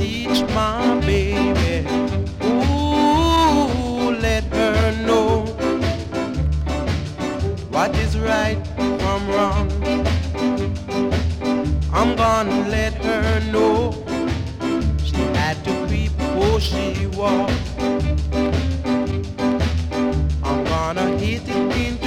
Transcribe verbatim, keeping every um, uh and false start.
teach my baby. Ooh, let her know what is right from wrong. I'm gonna let her know she had to creep before she walked. I'm gonna hit it in